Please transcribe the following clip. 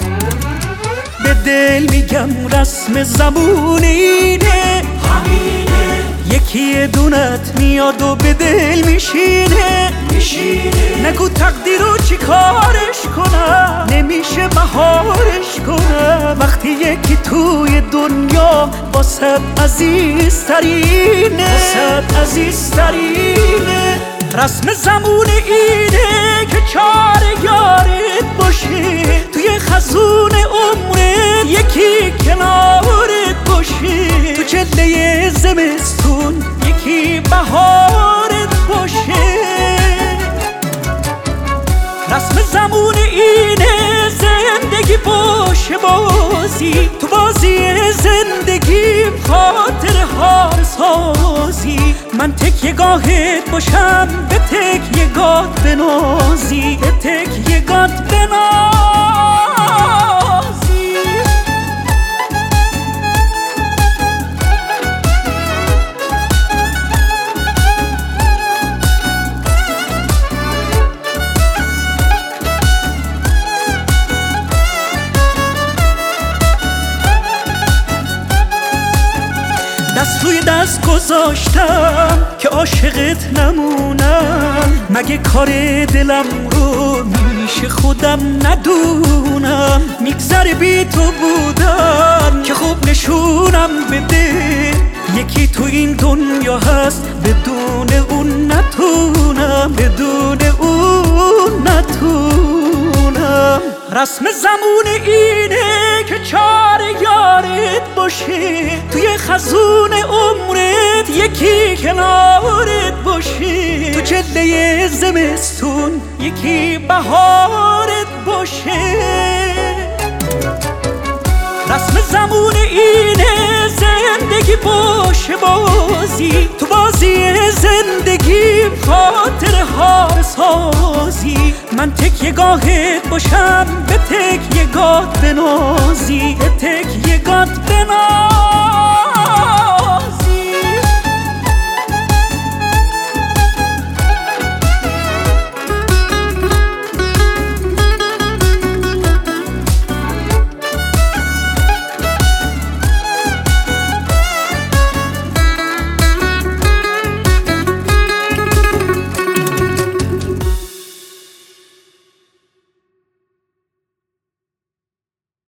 به دل میگم رسم زبون اینه، یکی دونت میاد و به دل میشینه. نگو تقدیرو چی کارش کنم، نمیشه مهارش کنم وقتی یکی توی دنیا واسه عزیزترینه. رسم زمون اینه که چار یارت باشه، توی خزون عمرت یکی کنارت باشه، تو چله زمستون یکی بهارت باشه. رسم زمون اینه زندگی باشه بازی، تو بازی زندگی خاطر هار سازی. من تکیه گاهت باشم به تکیه گات بنازی، به تکیه گات بنازی. دست روی دست گذاشتم که عاشقت نمونم، مگه کار دلم رو میشه خودم ندونم. میگذره بی تو بودن که خوب نشونم بده، یکی تو این دنیا هست بدون اون نتونم، بدون اون نتونم. رسم زمون اینه که چار یارت باشه، توی خزون عمرت یکی کنارت باشه، تو چله زمستون یکی بهارت باشه. رسم زمون اینه زندگی باشه بازی، تو بازی زندگی خاطر هار سازی. من تکیه گاهت باشم به تکیه گات بنازی، به تکیه گات بنازی.